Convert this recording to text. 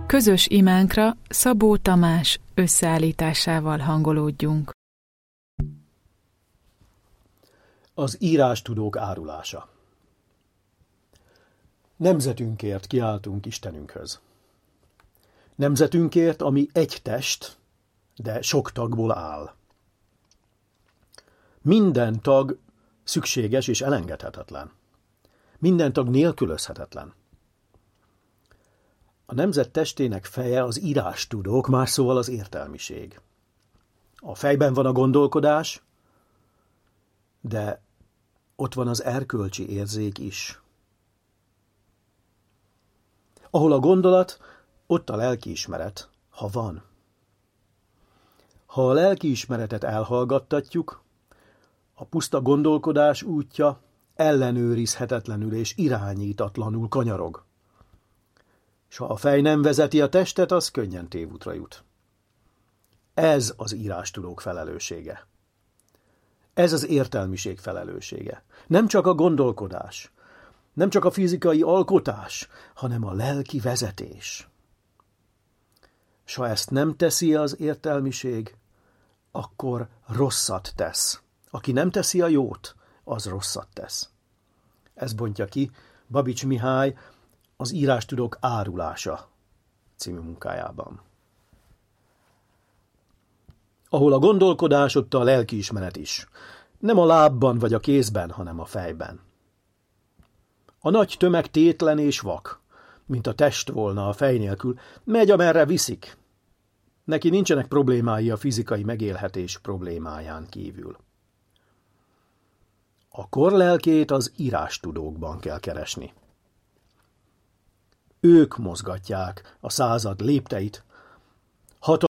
Közös imánkra Szabó Tamás összeállításával hangolódjunk. Az írástudók árulása. Nemzetünkért kiáltunk Istenünkhöz. Nemzetünkért, ami egy test, de sok tagból áll. Minden tag szükséges és elengedhetetlen. Minden tag nélkülözhetetlen. A nemzet testének feje az írástudók, más szóval az értelmiség. A fejben van a gondolkodás, de ott van az erkölcsi érzék is. Ahol a gondolat, ott a lelkiismeret, ha van. Ha a lelkiismeretet elhallgattatjuk, a puszta gondolkodás útja ellenőrizhetetlenül és irányítatlanul kanyarog. És ha a fej nem vezeti a testet, az könnyen tévútra jut. Ez az írástudók felelőssége. Ez az értelmiség felelőssége. Nem csak a gondolkodás, nem csak a fizikai alkotás, hanem a lelki vezetés. S ha ezt nem teszi az értelmiség, akkor rosszat tesz. Aki nem teszi a jót, az rosszat tesz. Ez bontja ki Babits Mihály az Írástudók árulása című munkájában. Ahol a gondolkodás, ott a lelkiismeret is. Nem a lábban vagy a kézben, hanem a fejben. A nagy tömeg tétlen és vak, mint a test volna a fej nélkül, megy, amerre viszik. Neki nincsenek problémái a fizikai megélhetés problémáján kívül. A kor lelkét az írástudókban kell keresni. Ők mozgatják a század lépteit,